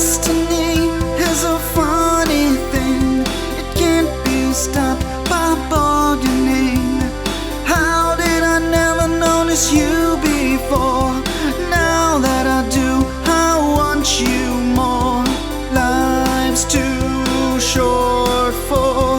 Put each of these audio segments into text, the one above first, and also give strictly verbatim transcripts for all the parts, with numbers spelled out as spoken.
Destiny is a funny thing. It can't be stopped by bargaining. How did I never notice you before? Now that I do, I want you more. Life's too short for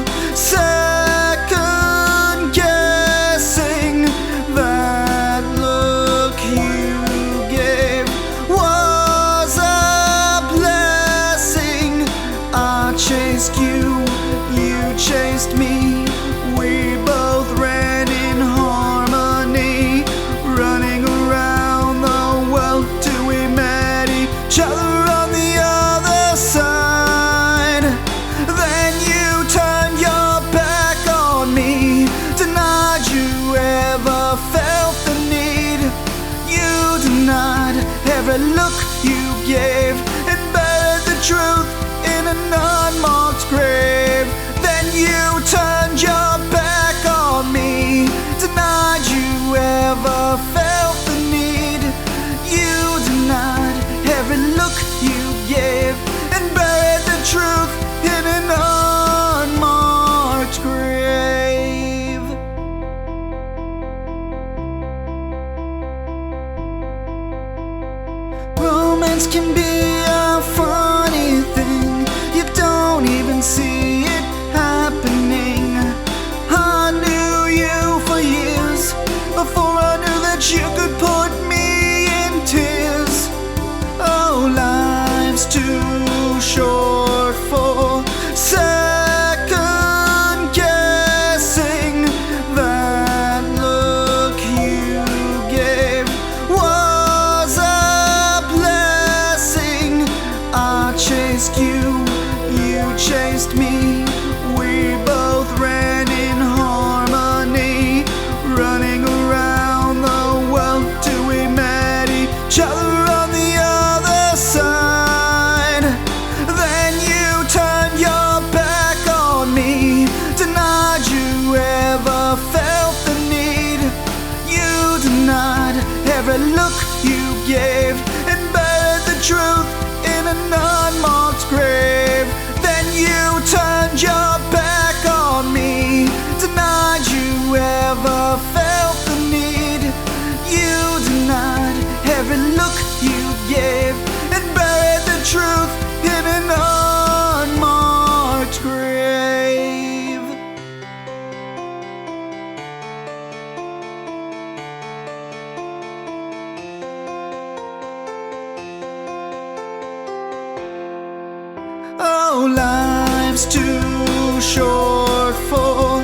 second guessing. That look you gave was a blessing. I chased you, you chased me. We both ran in harmony, running around the world till we met each other on the other side. Then you turned your back on me, denied you ever felt the need. You denied every look you gave and buried the truth in an unmarked grave. Then you turned your back on me, denied you ever felt the need. You denied every look you gave and buried the truth in an unmarked grave. Romance can be a funny thing. You don't even see it happening. I knew you for years before I knew that you could put me in tears. Oh, life's too short for second guessing. That look you gave was a blessing. I chased you, you chased me. We both ran in harmony, running around the world till we met each other on the other side. Then you turned your back on me, denied you ever felt the need. You denied every look you gave and buried the truth in an unmarked grave. Then you turned your back on me, denied you ever felt the need. You denied every look you gave and buried the truth in an unmarked grave. Oh, life's too short for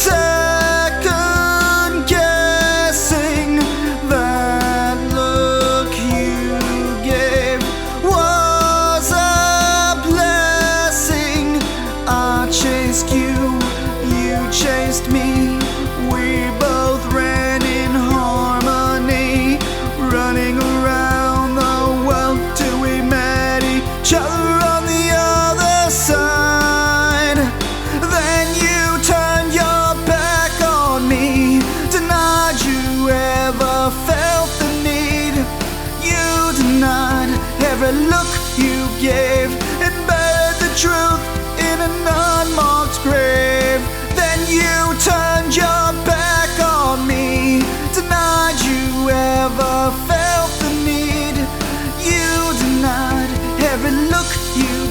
second guessing. That look you gave was a blessing. I chased you, you chased me. We both ran in harmony, running around the world till we met each other on the other side. Then you turned your back on me, denied you ever felt the need. You denied every look you gave and buried the truth in an unmarked grave. Then you turned your back on me, denied you ever felt the need. You denied every look you